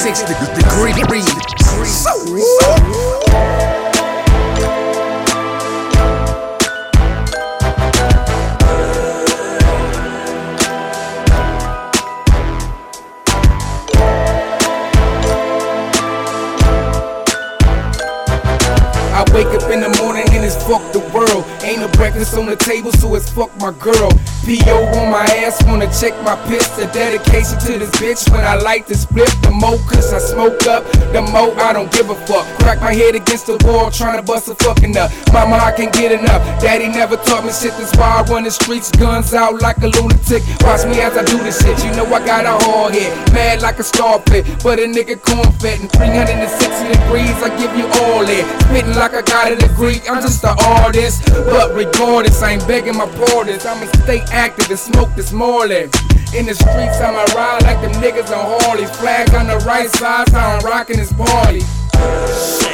360 degrees. I wake up in the morning and it's fuck the world. Ain't no breakfast on the table, so it's fuck my girl. P.O. on my ass, wanna check my piss. The dedication to this bitch when I light the split. The more cause I smoke up, the more I don't give a fuck. Crack my head against the wall, tryna bust a fucking nut. Mama, I can't get enough. Daddy never taught me shit, that's why I run the streets, guns out like a lunatic. Watch me as I do this shit, you know I got a hard head. Mad like a starfish, but a nigga corn fed. And 360 degrees, I give you all that. Spitting like I got a degree, I'm just an artist. But regardless, I ain't begging my pardons. I'ma stay active and smoke this Marley. In the streets, I'ma ride like them niggas on Harley. Flag on the right side, so I'm rocking this party.